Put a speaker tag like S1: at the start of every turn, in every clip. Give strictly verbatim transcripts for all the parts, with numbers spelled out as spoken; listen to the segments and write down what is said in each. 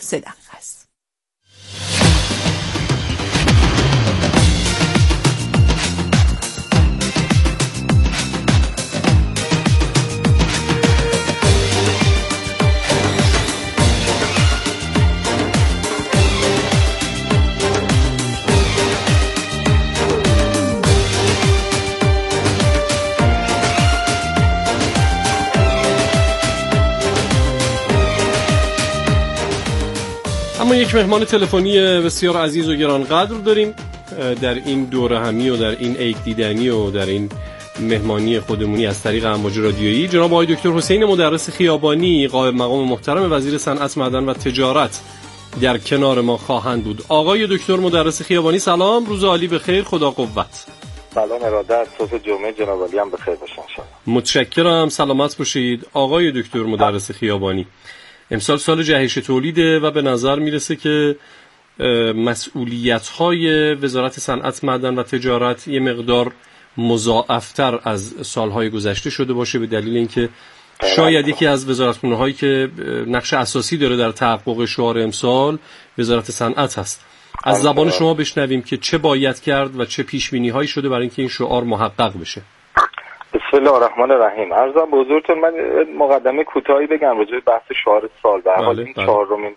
S1: سه دقیقه است.
S2: اما یک مهمان تلفنی بسیار عزیز و گرانقدر داریم در این دوره همی و در این عید دیدنی و در این مهمانی خودمونی از طریق امواج رادیویی. جناب آقای دکتر حسین مدرس خیابانی، قائم مقام محترم وزیر صنعت، معدن و تجارت در کنار ما خواهند بود. آقای دکتر مدرس خیابانی سلام، روز عالی بخیر، خدا قوت.
S3: سلام ارادت، صبح جمعه جناب عالی هم بخیر باشن انشاءالله.
S2: متشکرم، سلامت باشید. آقای دکتر مدرس خیابانی، امسال سال جهش تولیده و به نظر میرسه که مسئولیت‌های وزارت صنعت، معدن و تجارت یه مقدار مضاعفتر از سالهای گذشته شده باشه، به دلیل اینکه شاید یکی از وزارتخونه‌هایی که نقش اساسی داره در تحقق شعار امسال وزارت صنعت هست. از زبان شما بشنویم که چه باید کرد و چه پیش‌بینی‌هایی شده برای اینکه این شعار محقق بشه.
S3: بسم الله الرحمن الرحیم. عرضم به حضورتون من مقدمه کوتاهی بگم راجع به بحث شعار سال. به حال این چهارمین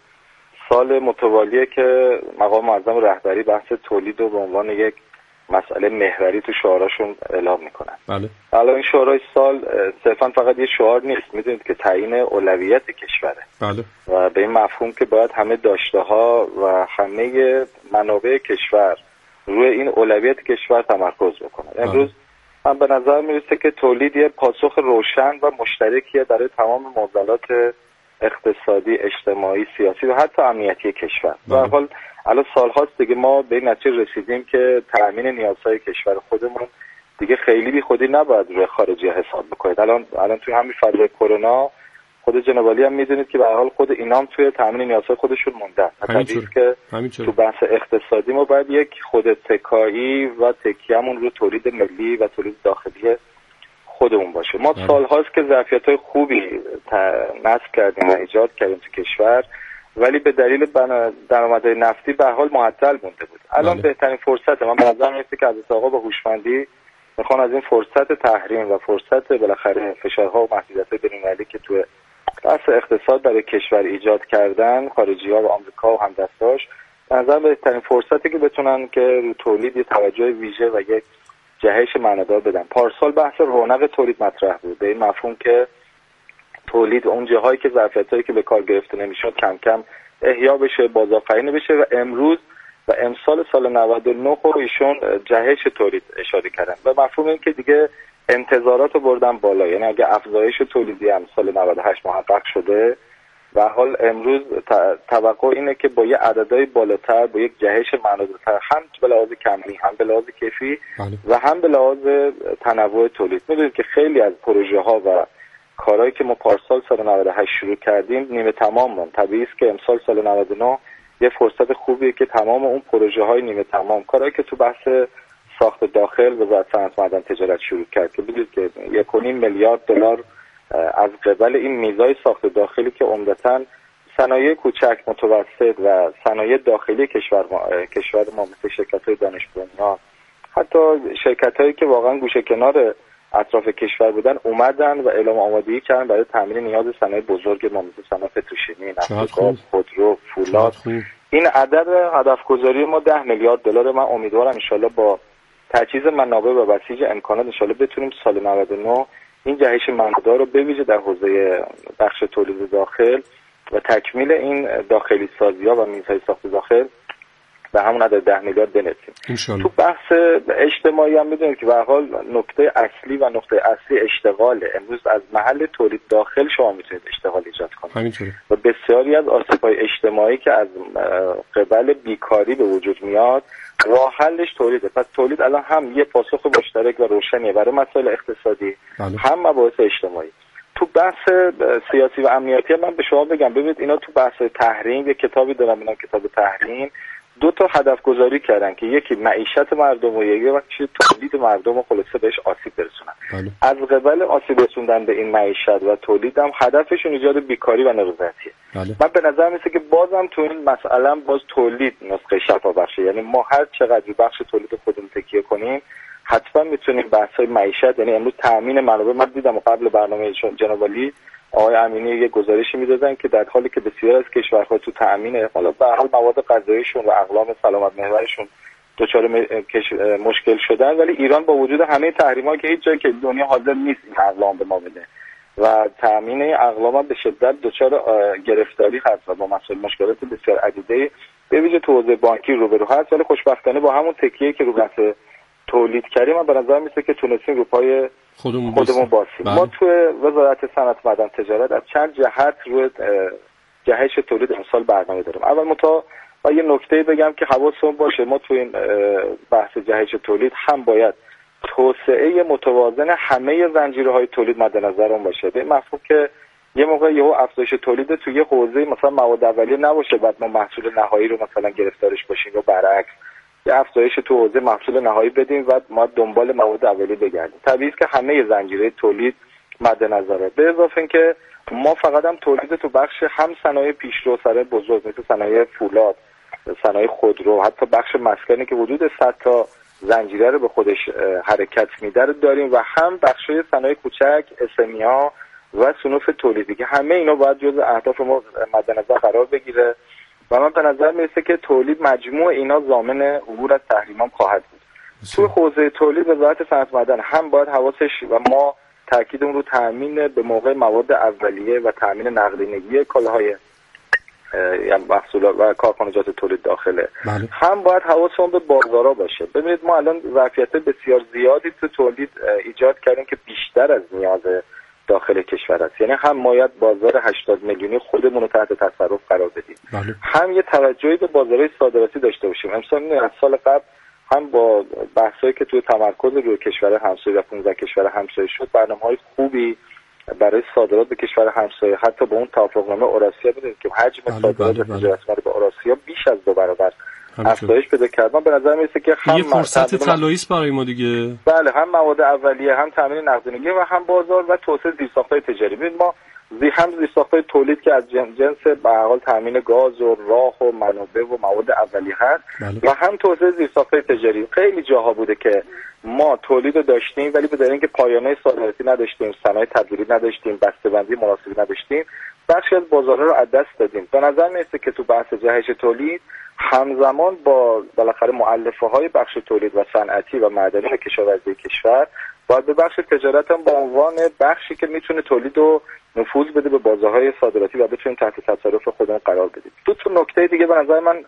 S3: سال متوالیه که مقام معظم رهبری بحث تولید رو به عنوان یک مسئله محوری تو شعاراشون اعلام میکنن. بله. حالا این شعارهای سال صرفا فقط یه شعار نیست، میدونید که تعیین اولویت کشوره. بله. و به این مفهوم که باید همه داشته‌ها و همه منابع کشور روی این اولویت کشور تمرکز بکنن. بله. امروز من به نظر میرسه که تولید یه پاسخ روشن و مشترکیه برای تمام معضلات اقتصادی، اجتماعی، سیاسی و حتی امنیتی کشور. به هر حال الان سال‌هاست دیگه ما به این نتیجه رسیدیم که تامین نیازهای کشور خودمون دیگه خیلی بی خودی نباید روی خارجی حساب بکنید. الان الان توی همین فضای کرونا خود جناب عالی هم میدونید که به هر حال خود اینام توی تامین نیازهای خودشون موندن. طبیعیه که تو بحث اقتصادی ما باید یک خودتکایی و تکیه‌مون رو تولید ملی و تولید داخلی خودمون باشه. ما سال‌هاست که ظرفیت‌های خوبی نصب کردیم و ایجاد کردیم تو کشور، ولی به دلیل درآمدهای نفتی به حال معطل مونده بود. الان بله. بهترین فرصت ما به نظر میاد که حضرت آقا با هوشمندی میخوان از این فرصت تحریم و فرصت بالاخره فشارها و محدودیت‌های بین‌المللی که تو بحث اقتصاد برای کشور ایجاد کردن خارجی‌ها و آمریکا و همدستاش، به نظر بهترین فرصتی که بتونن که رو تولید یه توجه ویژه و یک جهش معنادار بدن. پارسال بحث رونق تولید مطرح بود، به این مفهوم که تولید اون جاهایی که ظرفیتایی که به کار گرفته نمیشد کم کم احیا بشه، بازآفرینی بشه و امروز و امسال سال نود و نه رو ایشون جهش تولید اشاره کردن. به مفهوم این که دیگه انتظارات رو بردن بالا، یعنی اگه افزایش تولیدی هم سال نود و هشت محقق شده و حال امروز توقع اینه که با یه عددهای بالاتر، با یک جهش معنادارتر، هم به لحاظ کمی هم به لحاظ کیفی و هم به لحاظ تنوع تولید. می‌دونید که خیلی از پروژه ها و کارهایی که ما پارسال سال نود و هشت شروع کردیم نیمه تمام موند. طبیعیه که امسال سال نود و نه یه فرصت خوبیه که تمام اون پروژه های نیمه تمام، کارهایی که تو بحث ساخت داخل وزارت صنعت معدن تجارت شروع کرد که بدونید که یک و نیم میلیارد دلار از قبل این میزای ساخت داخلی که عمدتاً صنایع کوچک، متوسط و صنایع داخلی کشور ما کشور ما مثل شرکت‌های دانش بنیان، حتی شرکت‌هایی که واقعاً گوشه کنار اطراف کشور بودن اومدن و اعلام آمادگی کردن برای تامین نیاز صنایع بزرگ ما مثل صنایع پتروشیمی، نفت و گاز، خودرو، فولاد. این عدد هدف گذاری ما ده میلیارد دلار. من امیدوارم ان شاءالله با تجهیز منابع و بسیج امکانات ان شاءالله بتونیم سال نود و نه این جهش معنادار رو بویژه در حوزه بخش تولید داخل و تکمیل این داخلی سازی‌ها و میزهای ساخت داخل به همون عدد ده میلیارد برسیم. تو بحث اجتماعی هم میدونید که به هر حال نکته اصلی و نقطه اصلی اشتغاله. امروز از محل تولید داخل شما میتونید اشتغال ایجاد کنید. همینطوره. و بسیاری از آسیب‌های اجتماعی که از قبل بیکاری به وجود میاد راه حلش تولیده. پس تولید الان هم یه پاسخ مشترک و روشنیه برای مسائل اقتصادی، بله. هم مباحث اجتماعی. تو بحث سیاسی و امنیتی من به شما بگم، ببینید اینا تو بحث تحریم یه کتابی دارم، اینا کتاب تحریم دو تا هدف گذاری کردن که یکی معیشت مردم و یکی تولید مردم و خلاصه بهش آسیب برسونن. بله. از قبل آسیب رسوندن به این معیشت و تولید هم هدفشون ایجاد بیکاری و نارضایتیه. بله. من به نظر میسه که بازم تو این مسئله باز تولید نسخه شفا بخشه، یعنی ما هر چقدر بخش تولید خودمون تکیه کنیم حتما میتونیم بحث‌های معیشت، یعنی امروز تامین منابع، من دیدم قبل برنامه جناب عالی آقای امینی یه گزارشی میدادن که در حالی که بسیار از کشورها تو تامین حالا به حال مواد غذاییشون و اقلام سلامت محورشون دچار مشکل شدن، ولی ایران با وجود همه تحریم‌هایی که هیچ جایی که دنیا حاضر نیست این اقلام به ما بده و تامین اقلام به شدت دچار گرفتاری هست و با مسائل مشکلات بسیار عدیده به ویژه تو حوزه بانکی روبرو هست، ولی خوشبختانه با همون تکیه که رو بحث تولید کردیم من به نظر میسه که تونستیم رو پای خودمون, خودمون باسیم. ما تو وزارت صنعت معدن تجارت از چند جهت روی جهش تولید امسال برنامه داریم. اول متا و یه نکته بگم که حواسمون باشه ما تو این بحث جهش تولید هم باید توسعه متوازن همه زنجیرهای تولید مد نظرمون باشه، به مفهوم که یه موقع یهو افزایش تولید تو یه حوزه مثلا مواد اولیه نباشه بعد ما محصول نهایی رو مثلا گرفتارش باشیم یا برعکس یه افزایش تو حوزه محصول نهایی بدیم و ما دنبال مواد اولیه بگردیم. طبیعیه که همه زنجیره تولید مد نظره، به اضافه اینکه ما فقط هم تولید تو بخش هم صنایع پیشرو صنایع بزرگ مثل صنایع فولاد، صنایع خودرو، حتی بخش مسکنی که حدود صد تا زنجیره رو به خودش حرکت میده رو داریم و هم بخشای صنایع کوچک، اس‌ام-ها و صنوف تولیدی که همه اینا باید جزء اهداف ما مد نظر قرار بگیره و من به نظر میرسه که تولید مجموع اینا ضامن عبور از تحریم‌ها خواهد بود. تو حوزه تولید وزارت صنعت معدن هم باید حواسش و ما تاکیدمون رو تامین به موقع مواد اولیه و تامین نقدینگی کالاهای یا محصولات و کارخانجات تولید داخله. بله. هم باید حواسمون به بازارا باشه. ببینید ما الان ظرفیت بسیار زیادی تو تولید ایجاد کردیم که بیشتر از نیاز داخل کشور است، یعنی هم باید بازار هشتاد میلیونی خودمون رو تحت تصرف قرار بدیم. بله. هم یه توجهی به بازارهای صادراتی داشته باشیم. امسال از سال قبل هم با بحثایی که توی تمرکز روی کشور همسایه و پانزده کشور همسایه شد برنامه‌های خوبی برای صادرات به کشور همسایه، حتی با اون توافقنامه اوراسیا بدونید که حجم بله صادرات بله بله. تجارت ما به اوراسیا بیش از دو برابر افزایش پیدا کرد. من به نظر میاد که هم
S2: یه فرصت طلایی است برای ما دیگه.
S3: بله، هم مواد اولیه، هم تامین نقدینگی و هم بازار و توسعه زیرساخت‌های تجاری. ببین ما زی هم زیرساخت‌های تولید که از جنس به هر حال تامین گاز و راه و منابع و مواد اولیه هست بله. و هم توسعه زیرساخت‌های تجاری. خیلی جاها بوده که ما تولید رو داشتیم ولی به دلیل اینکه پایانه صادراتی نداشتیم، صنایع تبدیلی نداشتیم، بسته‌بندی مناسبی نداشتیم، بخشی از بازارها رو از دست دادیم. به نظر میاد که تو بحث جهش تولید همزمان با بالاخره مؤلفه‌های بخش تولید و صنعتی و معدنی و کشاورزی کشور باید به بخش تجارت هم به عنوان بخشی که میتونه تولید و نفوذ بده به بازارهای صادراتی و بتونیم تحت تصرف خودمون قرار بدیم. دو تا نکته دیگه به نظر من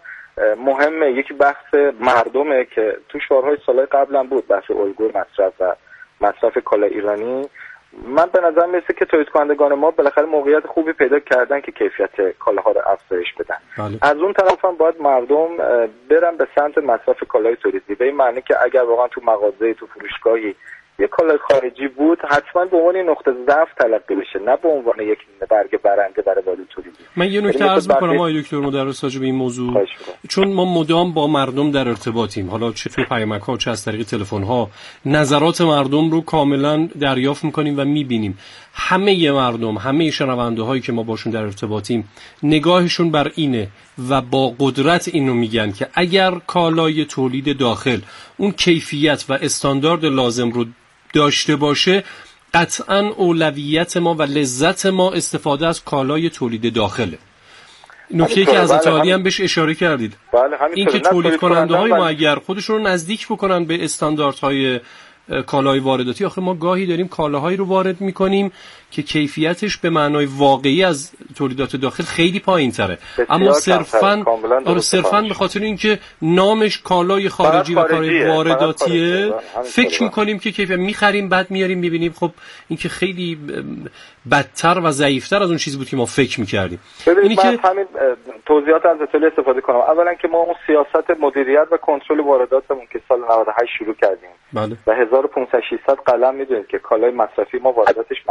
S3: مهمه. یکی بحث مردمه که تو شعارهای سالهای قبلا بود، بحث الگوی مصرف و مصرف کالا ایرانی. من به نظر میرسه که تولید کنندگان ما بالاخره موقعیت خوبی پیدا کردن که کیفیت کالاها رو افزایش بدن. بله. از اون طرف هم باید مردم برن به سمت مصرف کالای تولیدی، به این معنی که اگر واقعا تو مغازه، تو فروشگاهی یک کالای خارجی بود حتما به عنوان نقطه ضعف تلقی بشه، نه به عنوان یک برگ برنده برای وارد تولیدی.
S2: من یه نکته عرض می‌کنم آقای دکتر مدرس راجع به این موضوع، چون ما مدام با مردم در ارتباطیم، حالا چه توی پیامک‌ها چه از طریق تلفن‌ها، نظرات مردم رو کاملا دریافت می‌کنیم و می‌بینیم. همه مردم، همه شنونده‌هایی که ما باشون در ارتباطیم، نگاهشون بر اینه و با قدرت اینو میگن که اگر کالای تولید داخل اون کیفیت و استاندارد لازم رو داشته باشه، قطعاً اولویت ما و لذت ما استفاده از کالای تولید داخله. نکته‌ای که از عالی هم بهش اشاره کردید،
S3: بله،
S2: این که تولید کننده های ما اگر خودشون رو نزدیک بکنن به استانداردهای کالای وارداتی، آخه ما گاهی داریم کالاهایی رو وارد میکنیم که کیفیتش به معنای واقعی از تولیدات داخل خیلی پایین تره، اما صرفاً صرفاً به خاطر اینکه نامش کالای خارجی و کالای وارداتیه فکر میکنیم که کیفیت میخریم، بعد میاریم میبینیم خب این که خیلی بدتر و ضعیفتر از اون چیزی بود که ما فکر میکردیم.
S3: اینی که همین توضیحات از اطلاع استفاده کنم. اولا که ما اون سیاست مدیریت و کنترل وارداتمون که سال نود و هشت شروع کردیم، بله، و هزار و پانصد ششصد قلم میدونید که کالای مصرفی ما وارداتش محدود شده.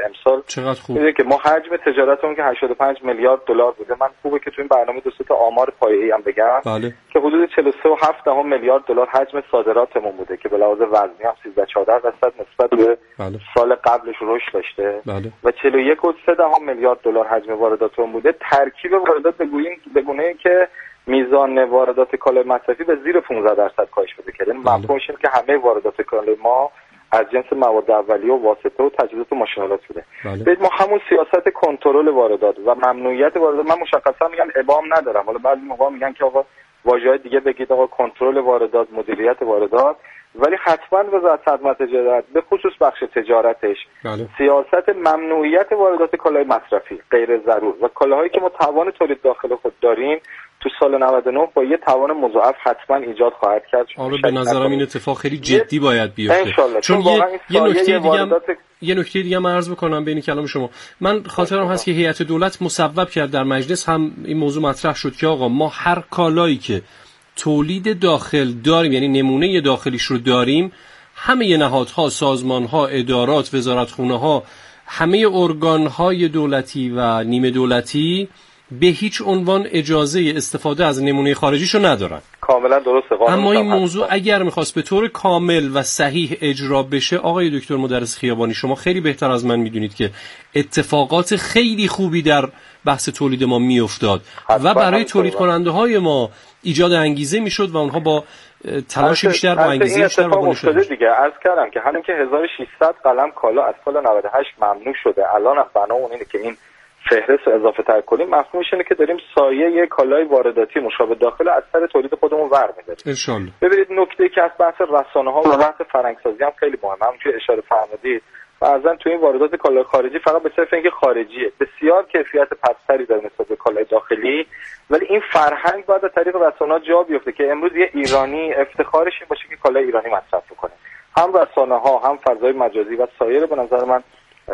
S3: امسال
S2: چقدر خوب.
S3: می‌دونید که ما حجم تجارتمون که هشتاد و پنج میلیارد دلار بوده. من خوبه که تو این برنامه دو تا آمار پایه‌ای هم بگم
S2: بله.
S3: که حدود چهل و سه و هفت دهم میلیارد دلار حجم صادراتمون بوده که به لحاظ وزنی هم سیزده چهارده درصد نسبت به
S2: بله.
S3: سال قبلش رشد داشته.
S2: بله.
S3: و چهل و یک و سه دهم میلیارد دلار حجم وارداتمون بوده. ترکیب واردات بگوییم به گونه‌ای که میزان واردات کالای مصرفی به زیر پانزده درصد کاهش پیدا کرده. یعنی مفهومش اینه که همه واردات کالای ما از جنس مواد اولیه و واسطه و تجهیزات و ماشین‌آلات بوده.
S2: بله.
S3: ما همون سیاست کنترل واردات و ممنوعیت واردات، من مشخصا میگم ابهام ندارم، حالا بعضی موقع میگن که آقا واژه‌های دیگه بگید، آقا کنترل واردات، مدیریت واردات، ولی حتما وزارت صنعت و تجارت به خصوص بخش تجارتش
S2: بله.
S3: سیاست ممنوعیت واردات کالای مصرفی غیر ضرور و کالاهایی که ما توان تولید داخل خود داریم تو سال نود و نه با یه توان مضاعف حتما ایجاد خواهد کرد.
S2: آره به نظرم این اتفاق خیلی جدی باید بیفته.
S3: چون
S2: یه یه نکته دیگه
S3: واردات...
S2: یه نکته دیگه من عرض بکنم بین کلام شما. من خاطرم هست که هیئت دولت مصوب کرد، در مجلس هم این موضوع مطرح شد که آقا ما هر کالایی که تولید داخل داریم، یعنی نمونه داخلیش رو داریم، همه نهادها، سازمانها، ادارات، وزارتخونه‌ها، همه ارگان‌های دولتی و نیمه دولتی به هیچ عنوان اجازه استفاده از نمونه خارجیشو ندارن.
S3: کاملا درسته.
S2: اما این موضوع اگر میخواست به طور کامل و صحیح اجرا بشه، آقای دکتر مدرس خیابانی شما خیلی بهتر از من میدونید که اتفاقات خیلی خوبی در بحث تولید ما میافتاد و برای تولید کننده های ما ایجاد انگیزه میشد و اونها با تلاش بیشتر با انگیزه بیشتر با
S3: افتاده دیگه. عرض کردم که همین که هزار و ششصد قلم کالا از سال نود و هشت ممنوع شده، الان هم بنامون اینه که این فهرست رو اضافه تر کنیم، مفهومش اینه که داریم سایه یک کالای وارداتی مشابه داخل از سر تولید خودمون ور می‌داریم ان شاء الله. ببینید نکته‌ای که از بحث رسانه‌ها و بحث فرهنگ‌سازی هم خیلی مهمه، همونجوری اشاره فرمودید، بعضن تو این واردات کالای خارجی فقط به صرف اینکه خارجیه بسیار کیفیت پستری داره نسبت به کالای داخلی، ولی این فرهنگ باید از طریق رسانه‌ها جا بیفته که امروز یه ایرانی افتخارش این باشه که کالای ایرانی مصرف کنه. هم رسانه‌ها، هم فضای مجازی و سایر به نظر من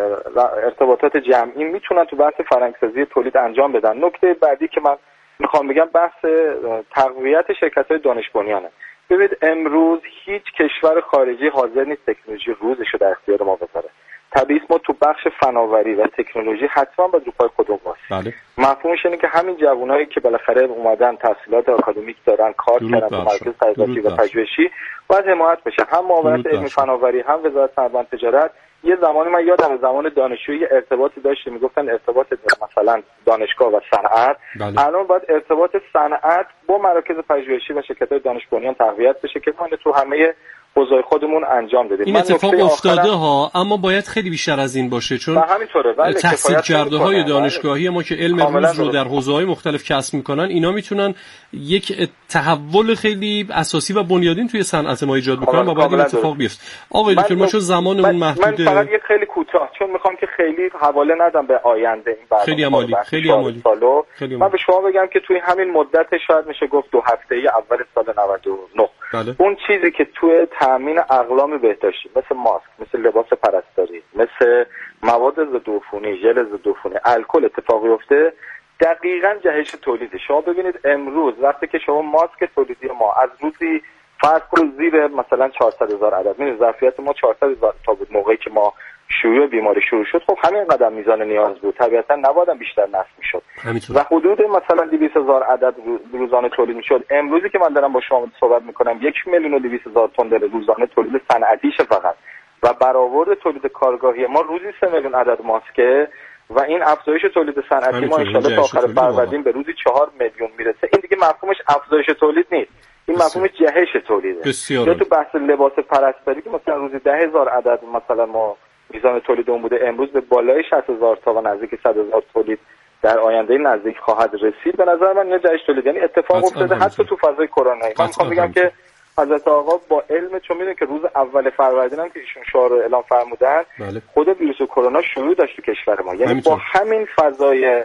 S3: ارتباطات جمعی میتونن تو بحث فرهنگ‌سازی تولید انجام بدن. نکته بعدی که من میخوام بگم بحث تقویت شرکت‌های دانش بنیانه. ببینید امروز هیچ کشور خارجی حاضر نیست تکنولوژی روزش رو در اختیار ما بذاره. طبیعی ما تو بخش فناوری و تکنولوژی حتما باید رو پای خودمون وایسیم. بله. مفهومش اینه که همین جوانایی که بالاخره اومدن تحصیلات آکادمیک دارن، کار کردن تو مرکز تحقیقاتی و پژوهشی، باید حمایت بشه. هم معاونت علمی فناوری، هم وزارت صنعت و تجارت. یه زمانی من یادم زمان دانشجویی ارتباطی داشتیم، میگفتن ارتباط مثلا دانشگاه و صنعت. بله. الان باید ارتباط صنعت با مراکز پژوهشی و شرکت‌های دانش بنیان تقویت بشه که ما تو همه حوزه‌های خودمون انجام بدیم.
S2: این اتفاق افتاده ها، اما باید خیلی بیشتر از این باشه، چون تحصیل کرده های دانشگاهی ما که علم روز رو در حوزه‌های مختلف کسب میکنن، اینا میتونن یک تحول خیلی اساسی و بنیادین توی صنعت ما ایجاد بکنن و باید این اتفاق بیفته. آقای دکتر ما چون زمانمون محدوده،
S3: من فقط یک خیلی کوتاه، چون میخوام که خیلی حواله ندم به آینده این برنامه.
S2: خیلی عالی، خیلی عالی.
S3: من به شما بگم که توی همین مدت شاید میشه گفت دو هفته‌ای اول سال نود و نه بله. اون چیزی که توی تامین اقلام بهداشتی مثل ماسک، مثل لباس پرستاری، مثل مواد ضد عفونی، ژل ضد عفونی، الکل اتفاق بیفته، دقیقاً جهش تولیده. شما ببینید امروز وقتی که شما ماسک تولیدی ما از روزی فرض کنید زیر مثلا چهارصد هزار عدد، می‌بینید ظرفیت ما چهارصد هزار تا بود موقعی که ما شیوع بیماری شروع شد. خب همین قدم میزان نیاز بود، طبیعتا نباید بیشتر نصب میشد و حدود مثلا دویست هزار عدد روزانه تولید میشد. امروزی که من دارم با شما صحبت میکنم یک میلیون و دویست هزار تن در روزانه تولید صنعتیشه فقط و برآورد تولید کارگاهی ما روزی سه میلیون عدد ماسکه و این افزایش تولید صنعتی ما ان شاءالله تا آخر فروردین به روزی چهار میلیون میرسه. این دیگه مفهومش افزایش تولید نیست، این مفهومش جهش تولیده. یا تو بحث لباس پرستاری که مثلا روزی ده هزار عدد مثلا ما میزان تولید اون بوده، امروز به بالای شصت هزار تا و نزدیک صد هزار تولید در آینده نزدیک خواهد رسید. به نظر من یه جهش تولید، یعنی اتفاق افتاده حتی تو فضای کرونا. من میخوام بگم که حضرت آقا با علم، چون میدونن که روز اول فروردین هم که ایشون شعار رو اعلام فرمودن، بله. خود ویروس کرونا شروع داشت تو کشور ما، یعنی با همین فضای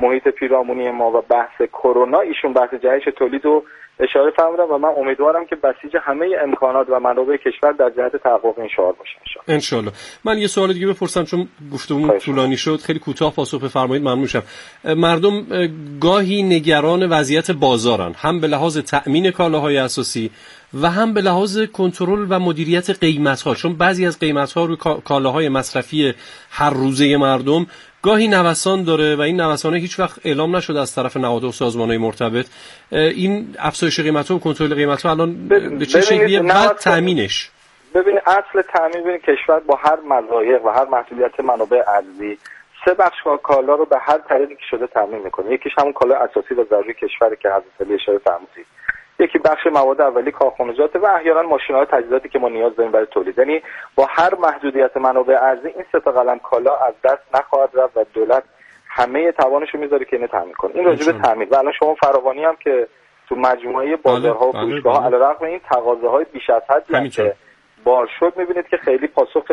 S3: محیط پیرامونی ما و بحث کرونا ایشون بحث جهش تولید رو اشاره فرمودن و من امیدوارم که بسیج همه امکانات و منابع کشور در جهت تحقق این شعار باشه ان
S2: شاء الله. من یه سوال دیگه بپرسم چون گفتمون طولانی شد، خیلی کوتاه پاسخ بفرمایید ممنون میشم. مردم گاهی نگران وضعیت بازارن، هم به لحاظ تأمین کالاهای اساسی و هم به لحاظ کنترل و مدیریت قیمت‌ها، چون بعضی از قیمت‌ها روی کالاهای مصرفی هر روزه مردم گاهی نوسان داره و این نوسانه هیچ وقت اعلام نشده از طرف نهادها و سازمان‌های مرتبط. این افزایش قیمت‌ها و کنترل قیمت‌ها الان به چه شکلیه؟ بعد تامینش
S3: ببین اصل تامین ببین کشور با هر مضایق و هر محدودیت منابع ارزی سه بخش کالا رو به هر طریقی که شده تامین می‌کنه. یکیش همون کالای اساسی و ضروری کشوره که حضرت علی اشاره فرمودید. یکی بخش مواد اولیه کارخانجات و احیانا ماشین‌ها و تجهیزاتی که ما نیاز داریم برای تولید. یعنی با هر محدودیت منابع ارزی این سه تا قلم کالا از دست نخواهد رفت و دولت همه توانش رو میذاره که اینو تامین کنه. این راجع به تامین و الان شما فراوانی هم که تو مجموعه بازارها و فروشگاه‌ها علیرغم این تقاضاهای بیش از حد که بار شد می‌بینید که خیلی پاسخ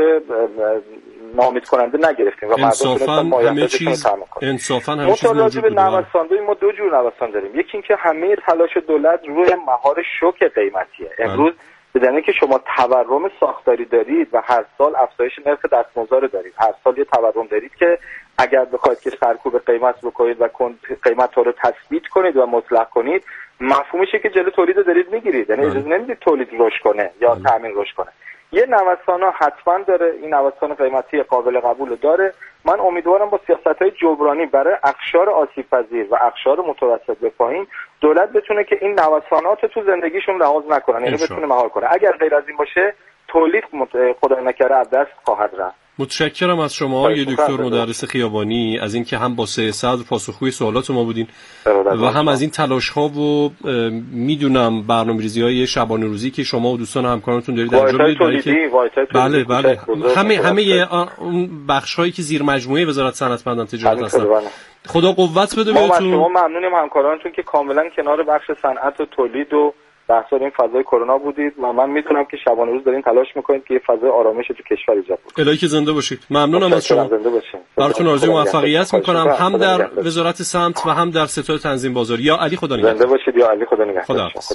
S3: ناامید کننده نگرفتیم و مردم تونستن مایحتاجشون رو تامین کنن.
S2: انصافاً همه چیز
S3: موجود بود. نوساندوی ما دو جور نوسان داریم. یکی اینکه همه تلاش دولت روی مهار شوک قیمتیه. امروز بدون که شما تورم ساختاری دارید و هر سال افزایش نرخ دستمزد دارید، هر سال یه تورم دارید که اگر بخواید که سرکوب قیمت بکنید و قیمت ها رو تثبیت کنید و مطلق کنید، مفهومشه که جلو تولید رو دارید میگیرید. یعنی اجازه نمیدید تولید رشد کنه یا تامین رشد کنه. یه نوسان ها حتما داره، این نوسان قیمتی قابل قبول داره. من امیدوارم با سیاست‌های جبرانی برای اقشار آسیب‌پذیر و اقشار متوسط به پایین دولت بتونه که این نوسانات تو زندگیشون لحاظ نکنن، یعنی بتونه مهار کنه. اگر غیر از این باشه تولید خدای نکرده از دست خواهد رفت.
S2: متشکرم از شما آقای دکتر مدرس خیابانی از اینکه هم با سه صدر پاسخگوی سوالات ما بودین و هم از این تلاش‌ها و میدونم برنامه‌ریزی‌های شبانه روزی که شما و دوستان همکارانتون دارید انجام میدید که بله بله همه همه اون بخش‌هایی که زیر مجموعه وزارت صنعت و تجارت هستن. خدا قوت بده بهتون.
S3: ما ممنونیم همکارانتون که کاملا کنار بخش صنعت و تولید و بحث این فضای کرونا بودید و من میدونم که شبانه روز دارین تلاش میکنید که یه فضای آرامش تو کشور ایجاد کنید.
S2: الهی که زنده باشید. ممنونم از شما.
S3: زنده باشین.
S2: براتون آرزوی موفقیت میکنم هم در وزارت سمت و هم در ستاد تنظیم بازار. یا علی خدا نگهدار.
S3: زنده باشید یا علی خدا نگهدار.
S2: خداحافظ.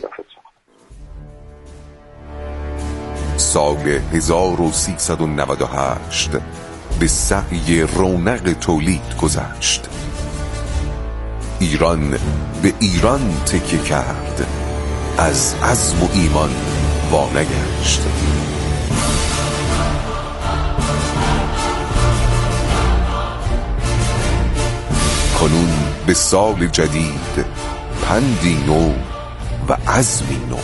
S1: سال هزار و سیصد و نود و هشت به سعی رونق تولید گذشت. ایران به ایران تکیه کرد، از عزم و ایمان وانگشت. کنون به سال جدید پندی نو و عزمی نو.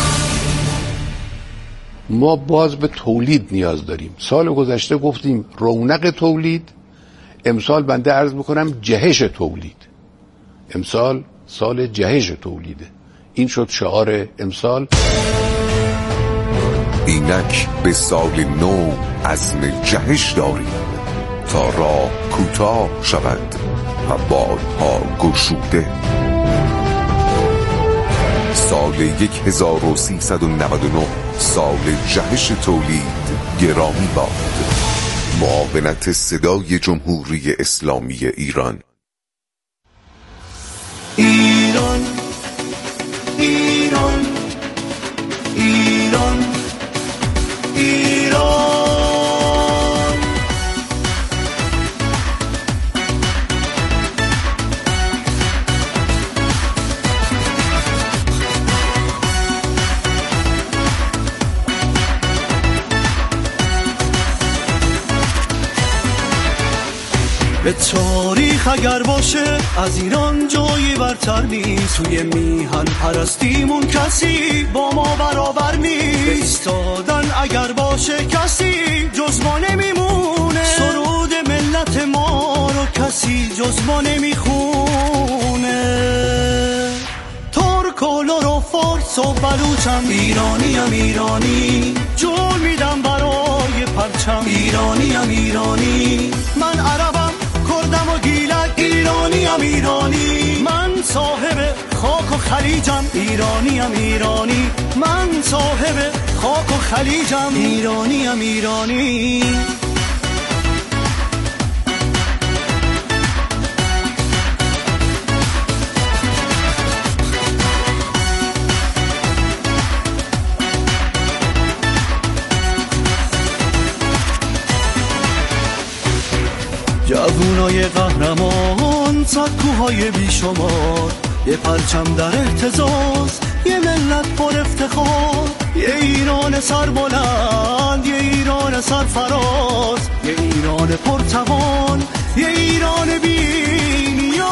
S4: ما باز به تولید نیاز داریم. سال گذشته گفتیم رونق تولید، امسال بنده عرض میکنم جهش تولید. امسال سال جهش تولیده. این شد شعار امسال.
S1: اینک به سال نو عزم جهش داریم تا راه کوتاه شود و بادها گشوده. سال یک هزار و سیصد و نود و نه سال جهش تولید گرامی باد. معاونت صدای جمهوری اسلامی ایران.
S5: ایران ایران ایران ایران به تاریخ اگر باشه از ایران جایی برتر نیست. توی میهن پرستیمون کسی با ما برابر نیست. ایستادن اگر باشه کسی جز ما نمیمونه. سرود ملت ما رو کسی جز ما نمیخونه. ترک و لور و فارس و بلوچم ایرانیم ایرانی. جون میدم برای پرچم ایرانیم ایرانی. من عربم کردم و گیلک ایرانیم ایرانی. من صاحب خاک و خلیجم ایرانیم ایرانی. من صاحب خاک و خلیجم ایرانیم ایرانی. سکوهای بیشمار، یه پرچم در اهتزاز، یه ملت پر افتخار، یه ایران سربلند، یه ایران سرفراز، یه ایران پرتوان، یه ایران بی نیاز.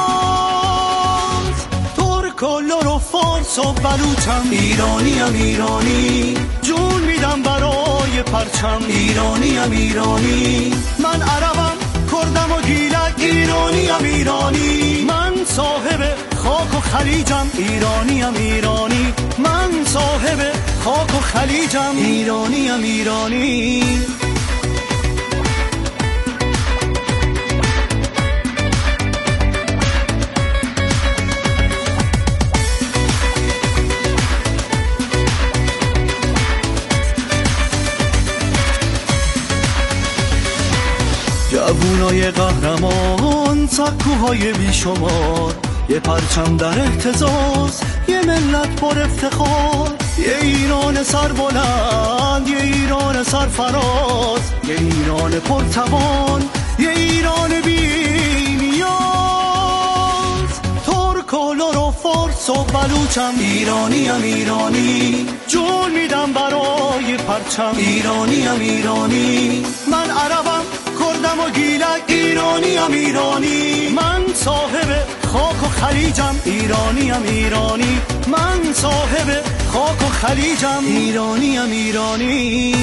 S5: ترک و لر و فارس و بلوچم، ایرانیم ایرانی، جون میدم برای پرچم، ایرانیم ایرانی. من عربم، کردم و گیلک، ایرانیم ایرانی. من صاحب خاک و خلیجم، ایرانیم ایرانی. من صاحب خاک و خلیجم، ایرانیم ایرانی. جوونای قهرمان، سکوهای بیشمار، یه پرچم در اهتزاز، یه ملت پر افتخار، یه ایران سربلند، یه ایران سرفراز، یه ایران پرتوان، یه ایران بی نیاز. ترک و لر و فارس و بلوچم، ایرانیم ایرانی، جون میدم برای پرچم، ایرانیم ایرانی. من عربم، کردم و گیلک، ایرانیم ایرانی. من صاحب خاک و خلیجم، ایرانیم ایرانی. من صاحب خاک و خلیجم، ایرانیم ایرانی.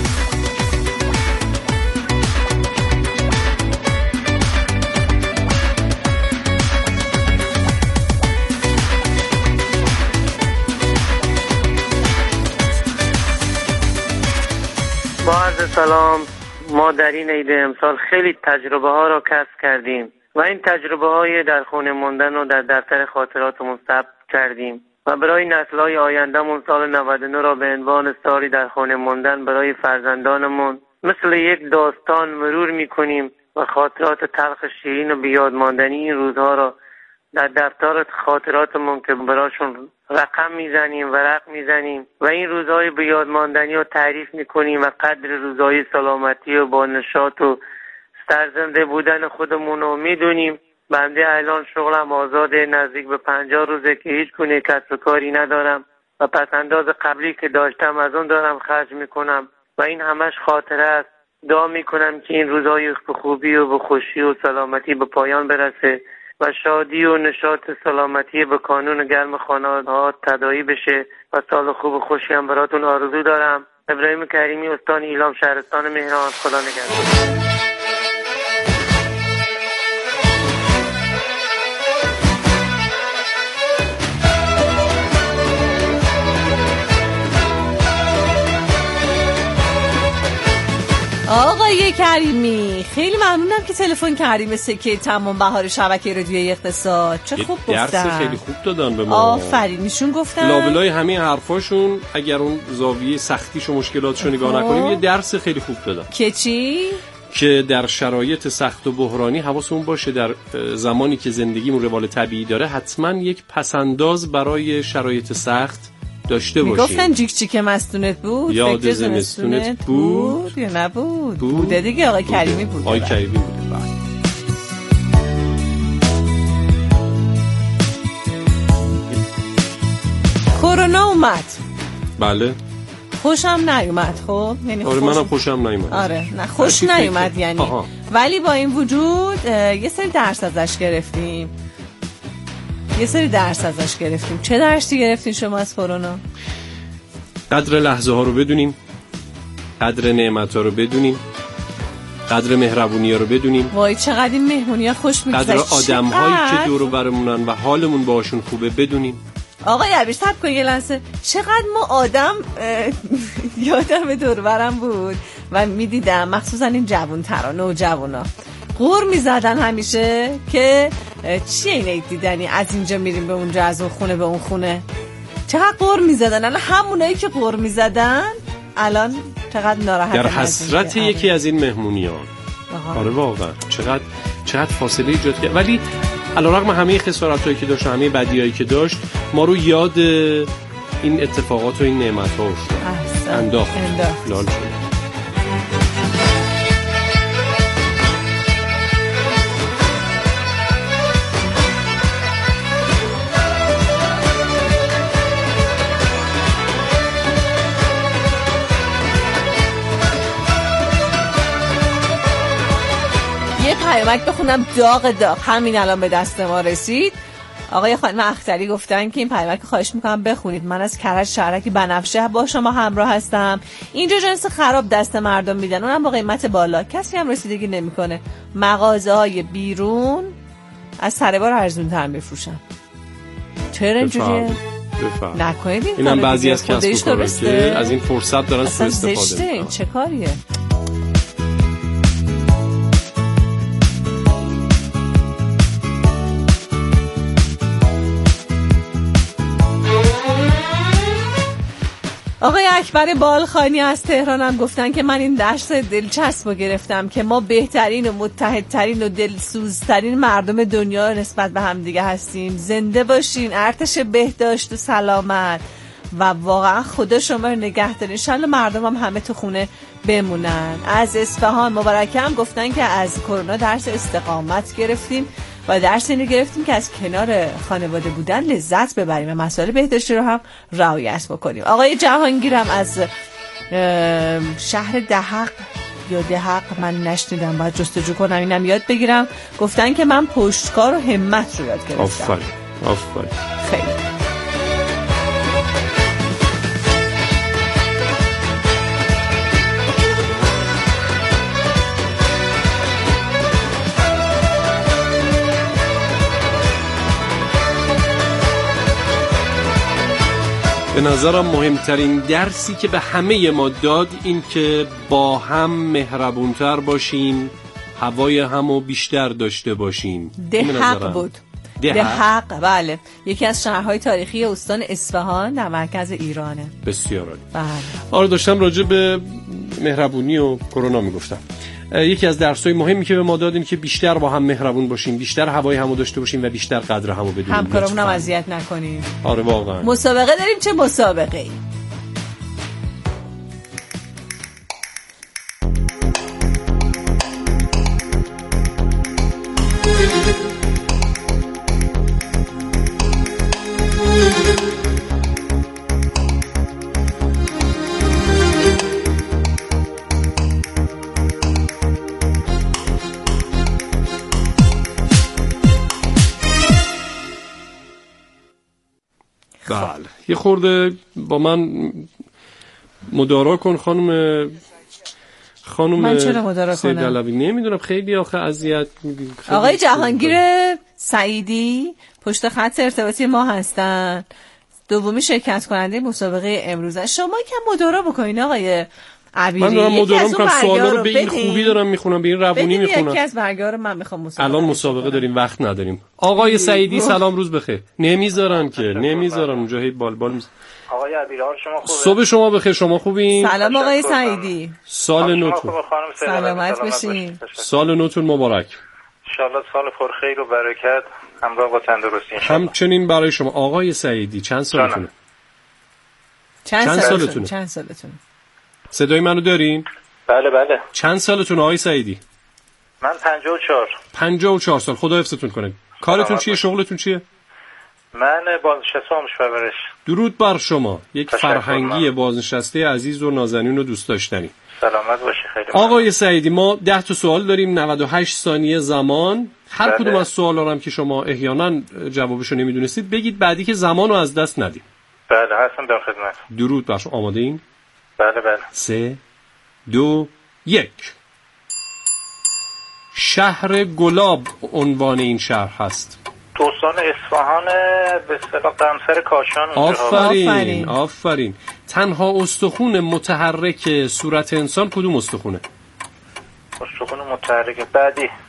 S6: با عرض سلام، ما در این عید امسال خیلی تجربه ها را کسب کردیم و این تجربه های در خونه موندن و در دفتر خاطراتمون ثبت کردیم و برای نسل های آیندهمون سال نود و نه را به عنوان سالی در خونه موندن برای فرزندانمون مثل یک داستان مرور میکنیم و خاطرات تلخ شیرین و بیاد ماندنی این روزها را در دفتر خاطراتمون که براشون رقم میزنیم، ورق میزنیم و این روزهای بیاد ماندنی رو تعریف میکنیم و قدر روزهای سلامتی و با نشاط و سرزنده بودن خودمون رو میدونیم. بنده الان شغلم آزاده، نزدیک به پنجاه روزه که هیچ گونه کسب و کاری ندارم و پس انداز قبلی که داشتم از اون دارم خرج میکنم و این همش خاطره است. دعا میکنم که این روزهای به خوبی و به خوشی و سلامتی به پایان برسه و شادی و نشاط سلامتی به کانون گرم خانه‌ها تداعی بشه و سال خوب و خوشی هم براتون آرزو دارم. ابراهیم کریمی، استان ایلام، شهرستان مهران. خدا نگهدار.
S7: آقای کریمی خیلی ممنونم که تلفن کردیم به سکه تمام بهار شبکه رادیویی اقتصاد. چه خوب گفتن،
S2: درس خیلی خوب دادن به ما.
S7: آفرینشون گفتن.
S2: لابلای همه حرفاشون اگر اون زاویه سختیش و مشکلاتشو نگاه نکنیم یه درس خیلی خوب دادن.
S7: که چی؟
S2: که در شرایط سخت و بحرانی حواسمون باشه در زمانی که زندگیمون روال طبیعی داره حتما یک پسنداز برای شرایط سخت داشته باشیم.
S7: میگفتن جیک جیک مستونت بود،
S2: یاد زمستونت بود.
S7: بود یا نبود؟
S2: بود.
S7: بوده دیگه. آقای کریمی بود.
S2: آقای کریمی بوده. بله.
S7: کرونا اومد.
S2: بله.
S7: خوشم نیومد. خب یعنی
S2: آره منم خوشم نیومد.
S7: آره نه خوش نیومد یعنی. آها. ولی با این وجود یه سری درس ازش گرفتیم. یه سری درس ازش گرفتیم. چه درسی گرفتین شما از کرونا؟
S2: قدر لحظه ها رو بدونیم، قدر نعمت ها رو بدونیم، قدر مهربونی ها رو بدونیم.
S7: وای چقدر این مهمونی ها خوش میگذشت.
S2: قدر آدم هایی که دور و برمونن و حالمون باشون خوبه بدونیم.
S7: آقای عبیر صبر کن یه لحظه. چقدر ما آدم یادم دور برم بود و میدیدم مخصوصا این جوون ترانه و جوونا غور میزدن همیشه که چیه اینه دیدنی از اینجا میریم به اونجا، از اون خونه به اون خونه. چقدر غور میزدن. الان همونایی که غور میزدن الان چقدر ناراحتن.
S2: در حسرت یکی از این مهمونیان. آره واقعا چقدر چقدر فاصله ایجاد کرد. ولی علیرغم همه خسارتایی که داشت، همه بدیایی که داشت، ما رو یاد این اتفاقات و این نعمت‌ها افتاد. انداخت. لال شد.
S7: پیامک بخونم داغ داغ همین الان به دست ما رسید. آقای خانم اختری گفتن که این پیامک خواهش میکنم بخونید. من از کرج شهرک بنفشه با شما همراه هستم. اینجا جنس خراب دست مردم میدن، اونم با قیمت بالا، کسی هم رسیدگی نمیکنه. مغازه های بیرون از سر بار ارزون تر میفروشن. چرا اینجوریه؟ نکنید این
S2: اینم بعضی از کسب و کارا که از این فرصت دارن سوء استفاده
S7: میکنن. این چه کاریه؟ آقای اکبر بالخانی از تهران هم گفتن که من این درس دلچسب رو گرفتم که ما بهترین و متحدترین و دلسوزترین مردم دنیا نسبت به هم دیگه هستیم. زنده باشین، ارتش بهداشت و سلامت و واقعا خدا شما رو نگه داره. انشالله مردم هم همه تو خونه بمونن. از اصفهان مبارکه هم گفتن که از کرونا درس استقامت گرفتیم و درس اینو گرفتیم که از کنار خانواده بودن لذت ببریم و مسائل بهداشتی رو هم رعایت بکنیم. آقای جهانگیرم از شهر دهق یا دهق، من نشنیدم، باید جستجو کنم اینم یاد بگیرم. گفتن که من پشتکار و همت رو یاد گرفتم.
S2: آفرین آفرین.
S7: خیلی
S2: به نظرم مهمترین درسی که به همه ما داد این که با هم مهربونتر باشیم، هوای همو بیشتر داشته باشیم.
S7: دهق بود. دهق بله، یکی از شهرهای تاریخی استان اصفهان در مرکز ایرانه.
S2: بسیار عالی.
S7: بله.
S2: آره داشتم راجع به مهربونی و کرونا میگفتم. یکی از درس‌های مهمی که به ما داد این که بیشتر با هم مهربون باشیم، بیشتر هوای همو داشته باشیم و بیشتر قدر همو بدونیم.
S7: همکارمون هم اذیت نکنیم.
S2: آره واقعا.
S7: مسابقه داریم. چه مسابقه‌ای؟
S2: بله یه خورده با من مدارا کن خانم خانم
S7: من چرا مدارا کنم؟
S2: نمیدونم خیلی آخه اذیت میدین.
S7: آقای جهانگیر سعیدی پشت خط ارتباطی ما هستن، دومی شرکت کننده مسابقه امروز. شما کم مدارا بکنین آقای عبیری.
S2: من دارم مدارا میکنم، سوالا رو به این خوبی دارم میخونم، به این روونی میخونم.
S7: یکی از برگا رو من میخوام مسابقه.
S2: الان مسابقه داریم، وقت نداریم. آقای سعیدی سلام، روز بخیر. نمیذارن که نمیذارن اونجا هی بال بال میز...
S3: آقای عبیری حال شما خوبه؟
S2: صبح شما بخیر، شما خوبین؟
S7: سلام آقای سعیدی.
S2: سال نوتون
S7: سلامت باشین.
S2: سال نوتون مبارک.
S3: ان شاءالله سال پر خیر و برکت همراه با تندرستی ان شاءالله.
S2: همچنین برای شما. آقای سعیدی چند سالتونه؟
S7: چند,
S2: چند
S7: سالتونه؟
S2: سالتونه؟
S7: چند سالتونه؟
S2: صدای منو دارین؟
S3: بله بله.
S2: چند سالتون آقای سعیدی؟
S3: من پنجاه و چهار.
S2: پنجاه و چهار سال. خدا حفظتون کنه. کارتون چیه؟ شغلتون چیه؟
S3: من بازنشسته آموزش پرورش.
S2: درود بر شما. یک فرهنگی بازنشسته عزیز و نازنین و دوست داشتنی.
S3: سلامت باشی. خیلی
S2: آقای سعیدی ما ده تا سوال داریم، نود و هشت ثانیه زمان. هر کدوم از سوالا هم که شما احیانا جوابشو نمیدونستید بگید، بعدی که زمانو از دست ندید.
S3: بله هستم در خدمت.
S2: درود بر شما. آماده این؟
S3: بله بله.
S2: سه دو یک. شهر گلاب عنوان این شهر هست.
S3: استان اصفهان به اصطلاح قمصر کاشان.
S2: آفرین آفرین. تنها استخوان متحرک صورت انسان کدوم استخونه؟
S3: استخوان متحرک بعدی